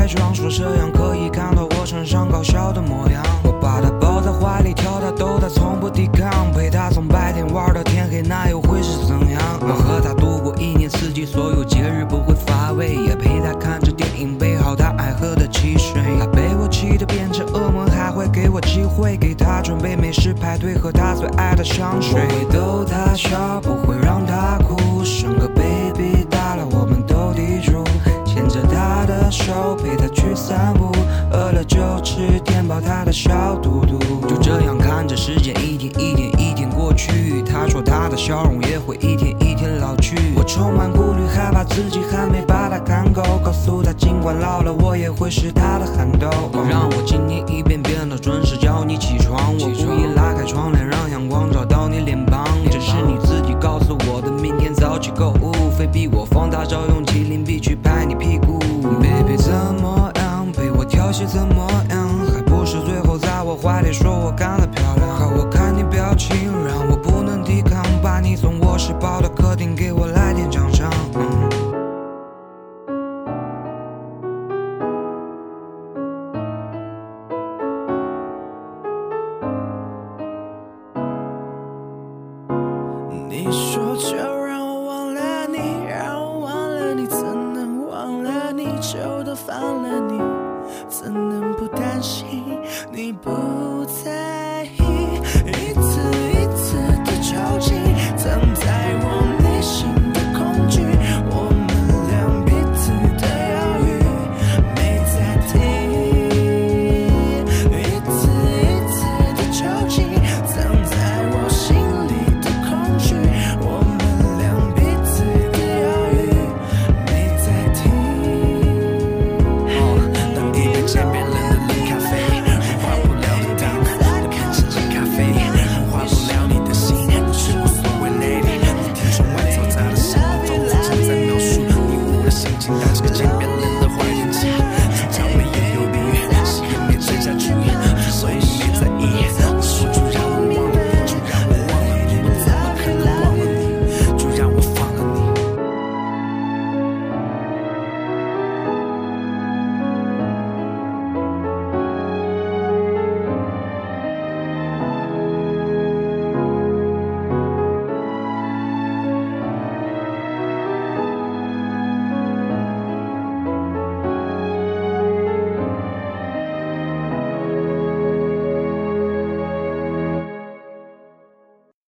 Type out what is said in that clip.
伪装，说这样可以看到我身上搞笑的模样。我把她抱在怀里，跳她逗她，从不抵抗，陪她从白天玩到天黑，那又会是怎样？我和她度过一年四季，所有节日不会乏味，也陪她看着电影，备好她爱喝的汽水。她被我气得变成噩梦，还会给我机会，给她准备美食派对和她最爱的香水。我会逗她笑，不会让她哭，生个 baby 大了我们都地主，牵着她的手陪她去散步，饿了就吃，填饱她的小肚肚。就这样看着时间一天一天一天过去，她说她的笑容也会一天一天老去。我充满顾虑，害怕自己还没把她看够，告诉她尽管老了我也会是她的憨豆。让我今天一遍遍的准时叫你起床，我故意拉开窗帘让阳光照到你脸庞，这是你自己告诉我的，明天早起购物，非逼我放大招用麒麟臂去拍你屁股。 Baby 怎么样，陪我跳戏怎么样，还不是最后在我怀里说我干得漂亮。好，我看你表情让我不能抵抗，把你从卧室抱到客厅，给我来点奖赏。 你说就让我忘了你，让我忘了你，怎能忘了你？就都放了你，怎能不担心你不在？